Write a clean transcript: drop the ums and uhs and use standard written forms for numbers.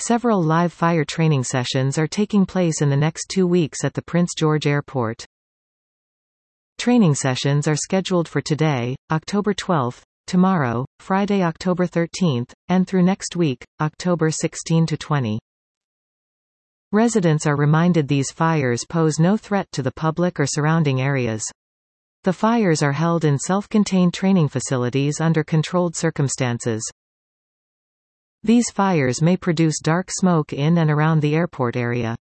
Several live fire training sessions are taking place in the next 2 weeks at the Prince George Airport. Training sessions are scheduled for today, October 12, tomorrow, Friday, October 13, and through next week, October 16 to 20. Residents are reminded these fires pose no threat to the public or surrounding areas. The fires are held in self-contained training facilities under controlled circumstances. These fires may produce dark smoke in and around the airport area.